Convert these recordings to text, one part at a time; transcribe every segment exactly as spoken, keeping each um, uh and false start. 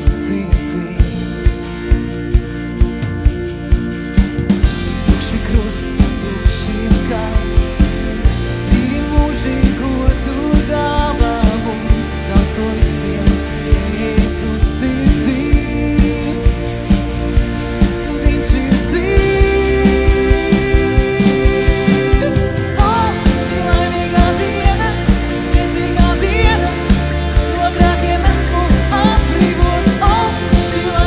ir dzīvs. Tukši krusts un tukši kāps, dzīvi mūžīgo tu dāvā mums, savs no visiem, Jēzus ir dzīvs. Viņš ir dzīvs. O, šī laimīgā diena, priecīgā diena, no grēkiem esmu atbrīvots. O, šī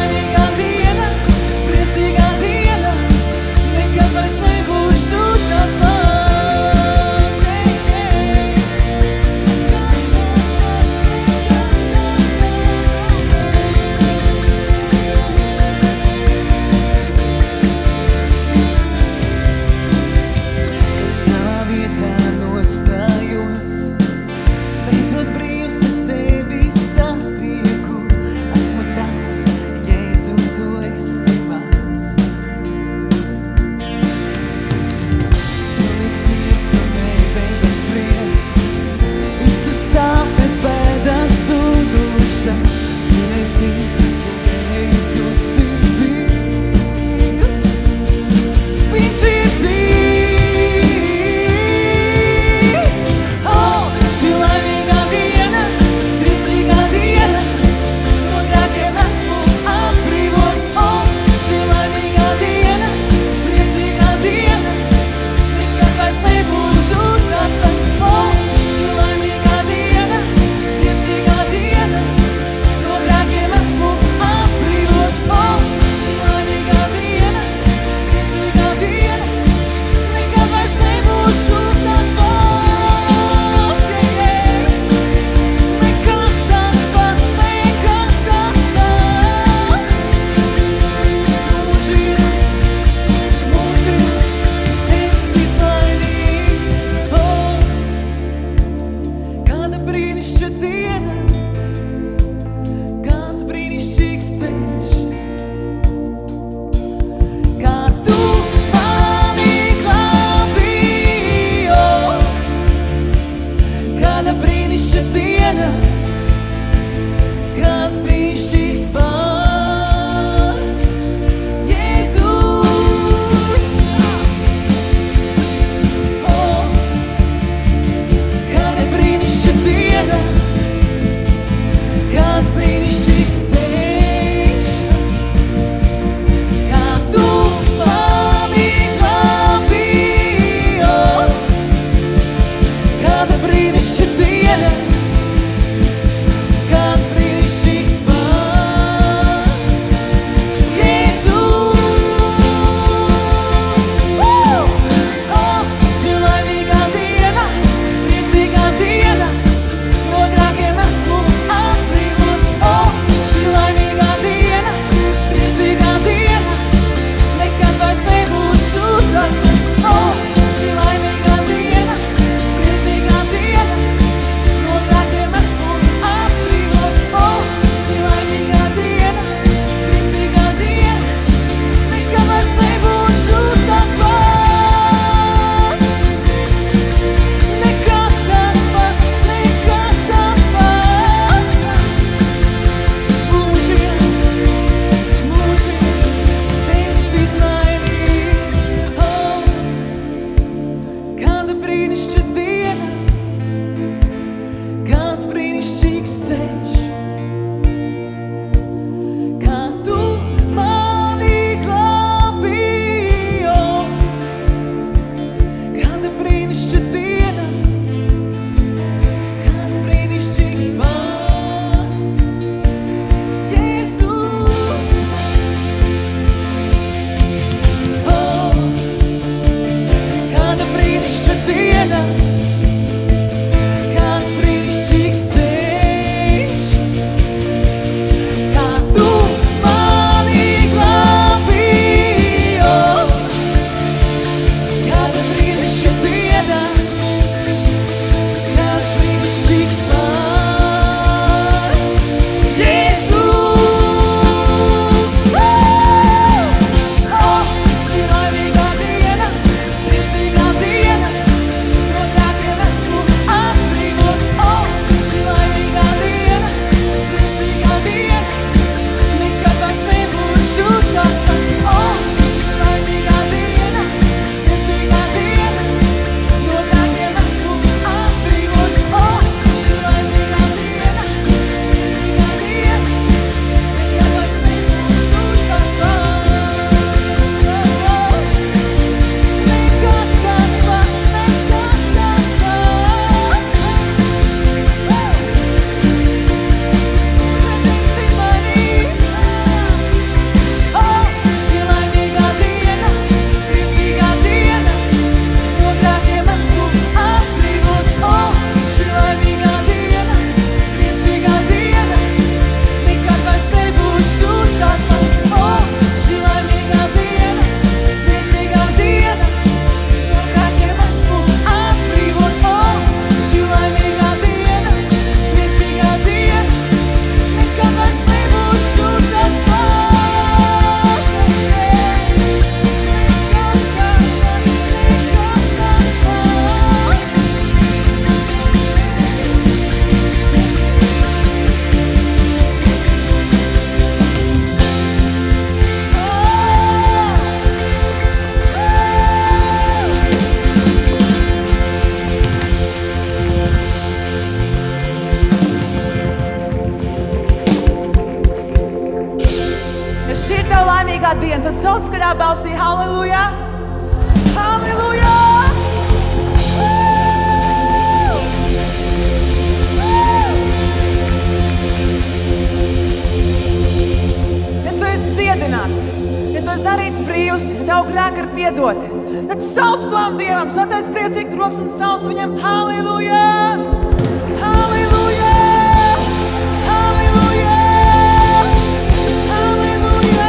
ja šī ir Tava laimīgā diena, tad sauc skaļā balsī, halleluja! Halleluja! Ja tu esi dziedināts, ja tu esi darīts brīvs, ja Tavu grēki ir piedoti, tad sauc savam Dievam, satais priecīgi rokas un sauc viņam, halleluja! Halleluja! Halleluja! Halleluja!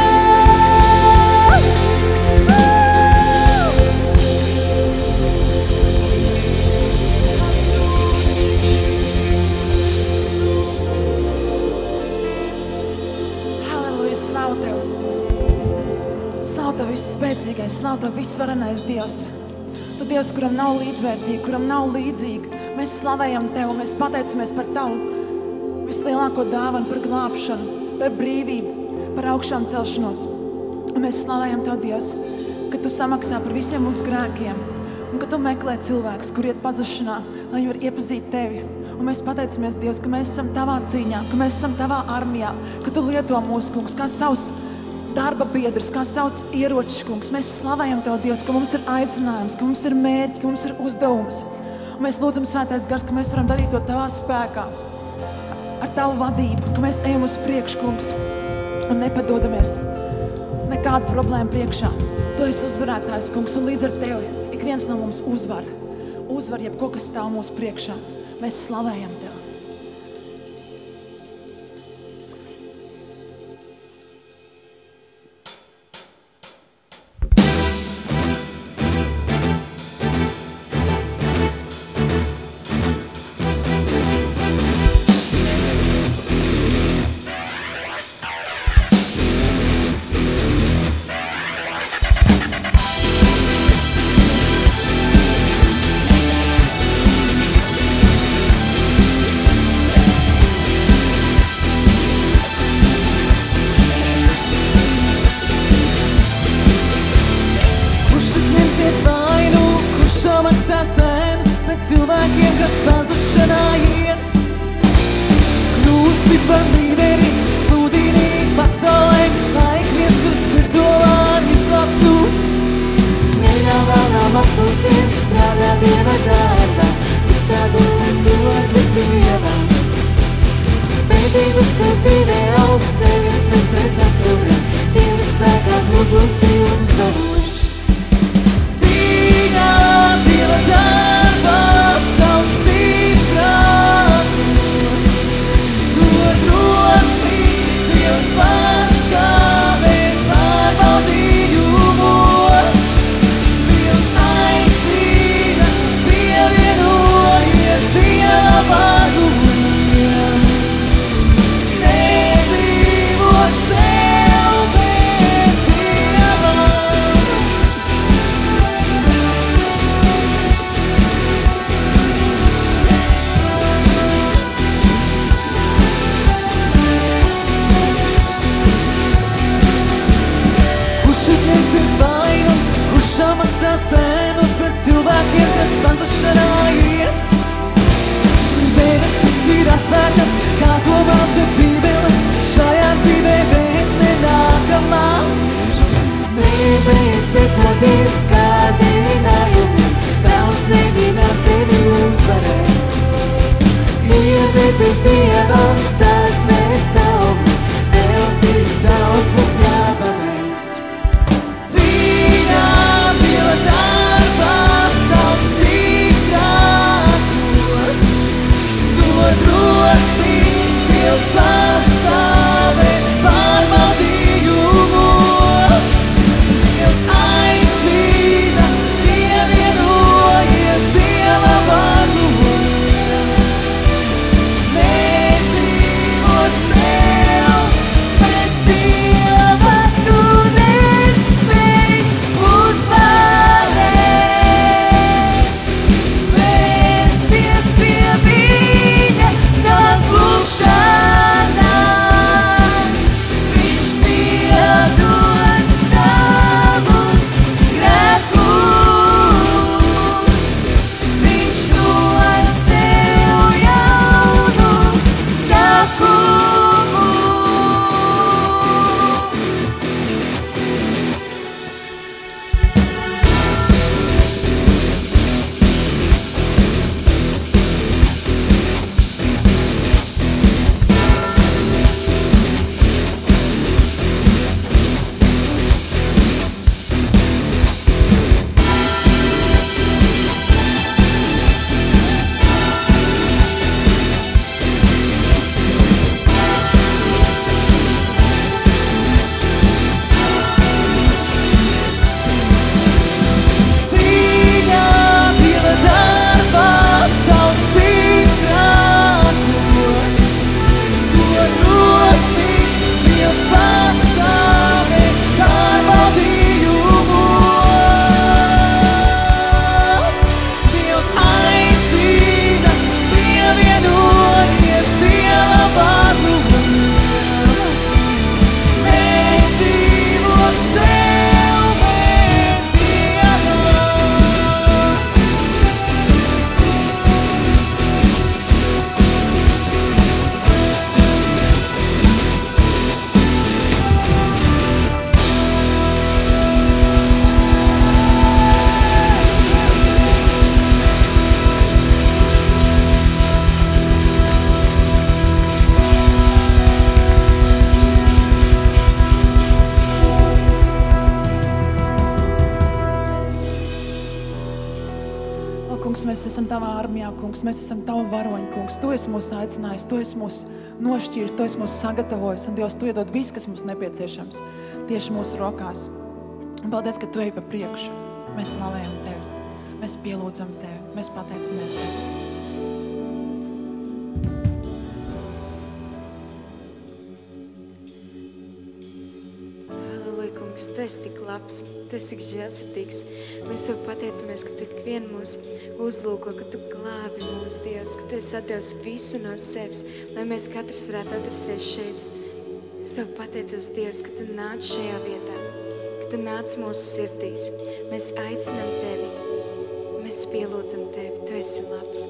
Halleluja, slavu Tev! Slavu Tev visspēcīgais, slavu Tev visvarenais Dievs. Tu Dievs, kuram nav līdzvērtīgi, kuram nav līdzīgi. Mēs slavējam Tev, mēs pateicamies par Tavu vislielāko dāvanu, par glābšanu, par brīvību, par augšām celšanos. Un mēs slavējam Tev, Dievs, ka Tu samaksā par visiem mūsu grēkiem un ka Tu meklē cilvēkus, kur iet pazušanā, lai viņi var iepazīt Tevi. Un mēs pateicamies, Dievs, ka mēs esam Tavā cīņā, ka mēs esam Tavā armijā, ka Tu lieto mūsu, Kungs, kā savus darba biedrs, kā sauc ieročs, Kungs. Mēs slavējam Tev, Dievs, ka mums ir aicinājums, ka mums ir mērķi, ka mums ir uzdevums. Un mēs lūdzam, Svētais Gars, ka mēs varam darīt to Tavā spēkā, ar Tavu vadību, ka mēs ejam uz priekšu, Kungs, un nepadodamies nekādu problēmu priekšā. Tu esi uzvarētājs, Kungs, un līdz ar Tevi ik viens no mums uzvar. Uzvar jebko, kas stāv mūsu priekšā. Mēs slavējam Tev. Cilvēkiem, kas pazušanā iet, kļūsti par līderi, sludini pasaulē, lai ik viens, kas dzird to vārdu, izglābs kļūt. Neļauj atpūsties, strādā Dieva darbā, visādu ļoti Dievam. Svētības tev dzīvē augsts, neviens nespēs apturēt, Dieva spēkā tu būsi uzvarošs. Cīņā Dieva darbā sauc stiprākos, dod drosmi, Dievs paskāvē pārbaudījumos. Dievs aicina, pievienojies Dieva vārduļiem. Nedzīvot sev, bet Dievam. Uzņemsies vainu, kurš samaksā cenu par cilvēkiem, kas pazušanā iet. Debesis ir atvērtas, kā to māca Bībele, šajā dzīvē, bet ne nākamā. Nebeidz pretoties kārdinājumiem, daudz mēģinās tevi uzvarēt. Ieteicies Dievam, sāks nest augļus, vēl tik daudz mums jāpaveic. Dieva darbā sauc stiprākos, dod drosmi, Dievs pastāvē pārbaudījumos. Dievs aicina, pievienojies Dieva vārduļiem. Nedzīvot sev, mēs esam tavā armijā, kungs, mēs esam tavu varoņi, kungs. Tu esi mūs aicinājis, tu esi mūs nošķīris, tu esi mūs sagatavojis, un Dievs, tu iedod viss, kas mums nepieciešams, tieši mūsu rokās. Un paldies, ka tu ej pa priekšu. Mēs slavējam tevi, mēs pielūdzam tevi, mēs pateicamies tevi. Tu esi tik labs, tu esi tik žēlsirdīgs. Mēs tev pateicamies, ka tu ikvienu mūs uzlūko, ka tu glābi mūsu Dievs, ka tu esi atdevis visu no sevis, lai mēs katrs varētu atrasties šeit. Es tev pateicos, Dievs, ka tu nāc šajā vietā, ka tu nāc mūsu sirdīs. Mēs aicinām tevi, mēs pielūdzam tevi, tu esi labs.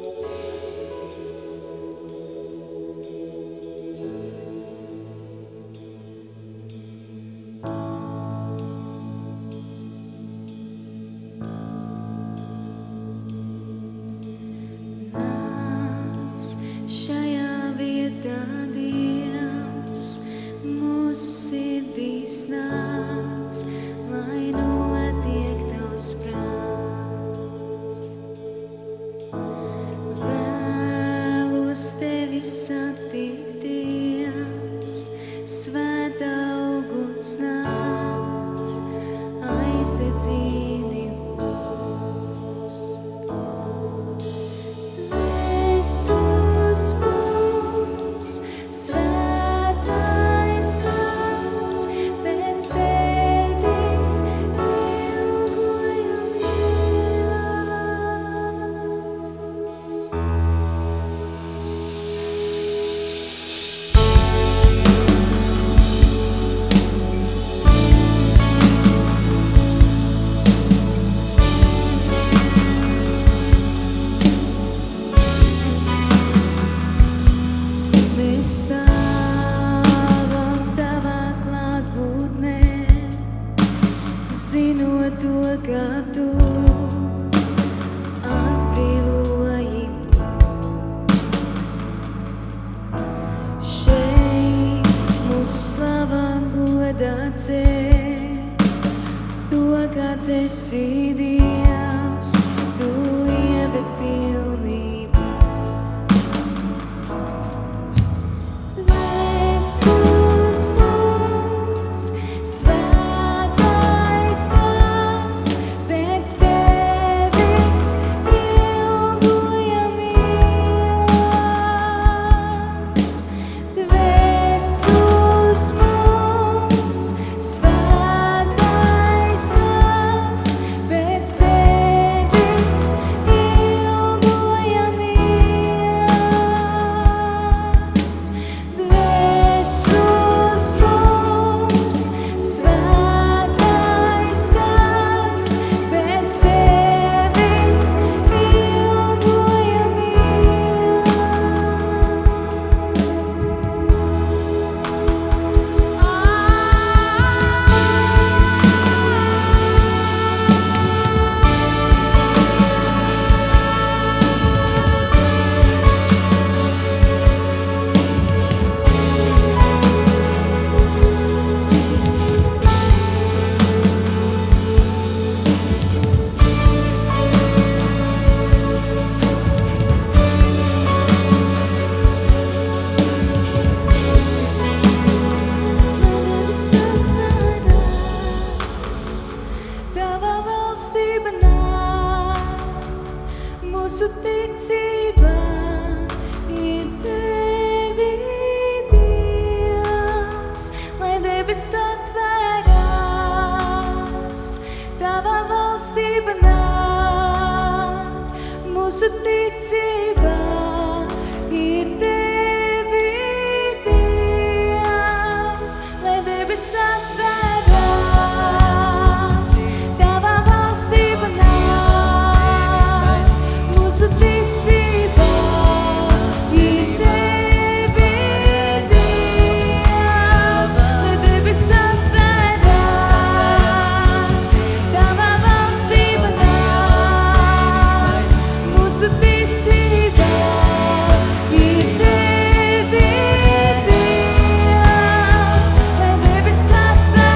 Tevi,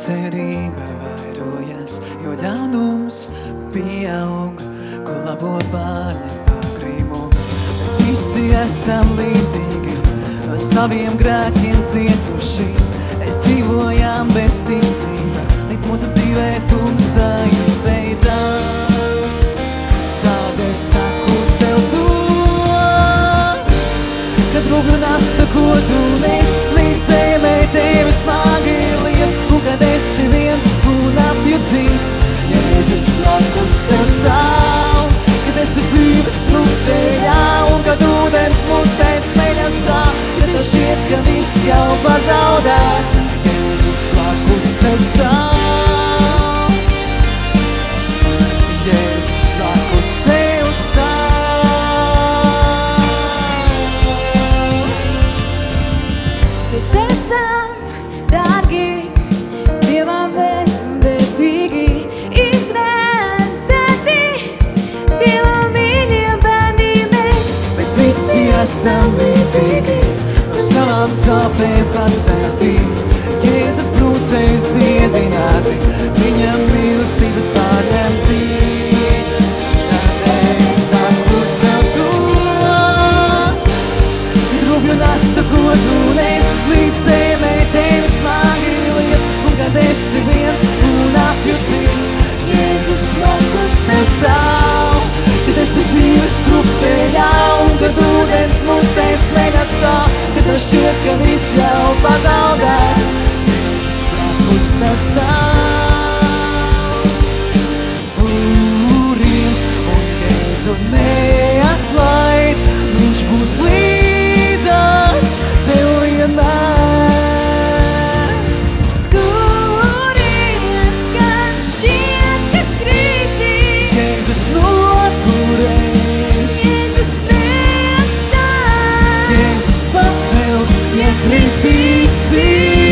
cerība vairojas, jo ļaunums pieaug, ko labot pārņem pāri mums. Mēs visi esam līdzīgi, no saviem grēkiem cietuši. Mēs dzīvojām bez ticības, līdz mūsu dzīvē tumsa izbeidzās. Tādēļ saku tev to, kad rūpju nasta, ko tu nes, līdz zemei tevi smagi liec, un kad esi viens un apjucīs, Jēzus blakus tev stāv. Kad esi dzīves trūkceļā, un kad ūdens mutē smeļas tā, kad tev šķiet, ka viss jau pazaudēts, Jēzus blakus tev stāv. Jēzus blakus tev stāv. Mēs esam dārgi, Dievam vērtīgi, izredzēti, Dievam mīļiem bērni mēs. Mēs visi esam līdzīgi, no savām sāpēm pacelti, Jēzus brūcēs dziedināti, viņam mīlestības pārņemti. Tādēļ saku tev to, kad rūpju nasta, ko tu nes, līdz zemei tevi smagi liec, un kad esi viens un apjucīs, Jēzus blakus tev stāv. Kad esi dzīves strupceļā, un kad ūdens mutē smeļas tā, kad tev šķiet, ka viss jau pazaudēts, Jēzus blakus tev stāv. Turies un Jēzu neatlaid, viņš būs līdzās tev vienmēr. Turies, kad šķiet, ka krītī, Jēzus noturēs, Jēzus neatstās. Jēzus pacels, ja kritīsi.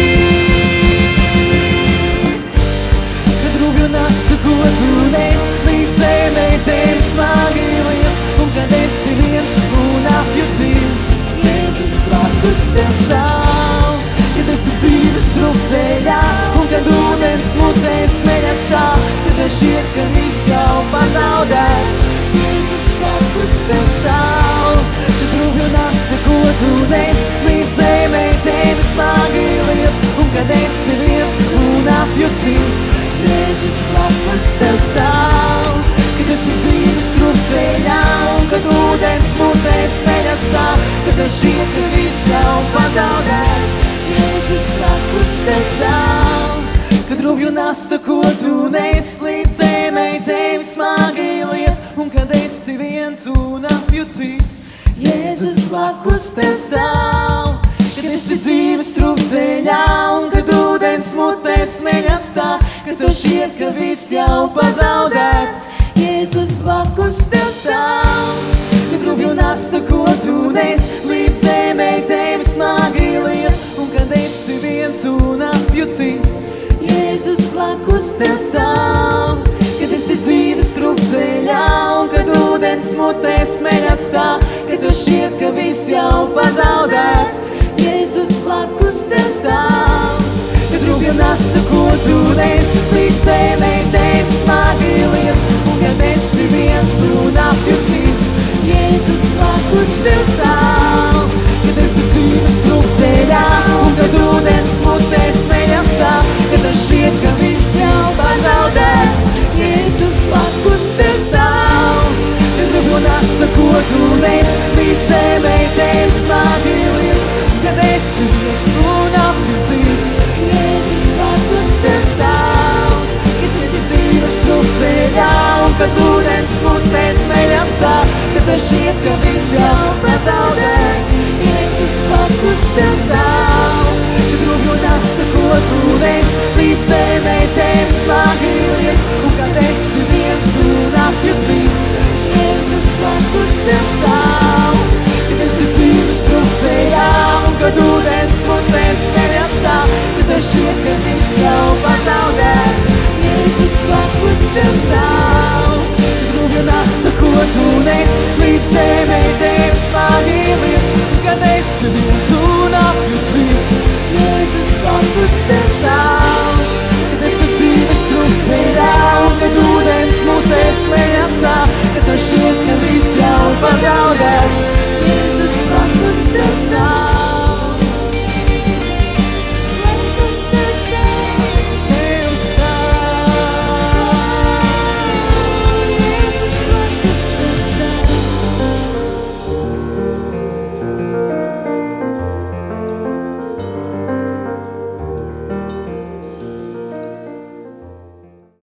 Kad rūpju nasta, ko tu nes, līdz zemei tevi smagi liec, un kad esi viens un apjucīs, Jēzus blakus tev stāv. Kad esi dzīves strupceļā, un kad ūdens mutē smeļas tā, kad tev šķiet, ka viss jau pazaudēts, Jēzus blakus tev stāv. Kad rūpju nasta, ko tu nes, līdz zemei tevi smagi liec, un kad esi viens un apjucīs, Jēzus blakus tev stāv. Kad esi dzīves strupceļā, un kad ūdens mutē smeļas tā, kad tev šķiet, ka viss jau pazaudēts, Jēzus blakus tev stāv. Kad rūpju nasta, ko tu nes, līdz zemei tevi smagi liec, un kad esi viens un apjucīs, Jēzus blakus tev stāv. Kad esi dzīves trūkceļā, un kad ūdens mutē smeļas tā, kad tev šķiet, ka viss jau pazaudēts, Jēzus blakus tev stāv. Kad rūpju nasta, ko tu nes, līdz zemei tevi smagi liec, un kad esi viens un apjucīs, Jēzus blakus tev stāv. Kad esi dzīves trūkceļā, un kad ūdens mutē smeļas tā, kad tev šķiet, ka viss jau pazaudēts, Jēzus blakus tev stāv. Kad rūpju nasta, ko tu nes, līdz zemei tevi smagi liec, un kad esi viens un apjucīs, Jēzus blakus tev stāv. Kad esi dzīves trūkceļā, un kad ūdens mutē smeļas tā, kad tev šķiet, ka viss jau pazaudēts, Jēzus blakus tev stāv. Kad rūpju nasta, ko tu nes, līdz zemei tevi smagi liec, kad esi viens un apjucīs, Jēzus blakus tev stāv. Kad esi dzīves trūkceļā, un kad ūdens mutē smeļas tā, kad tev šķiet, ka viss jau pazaudēts, Jēzus blakus tev stāv. Kad rūpju nasta, ko tu nes, līdz zemei tevi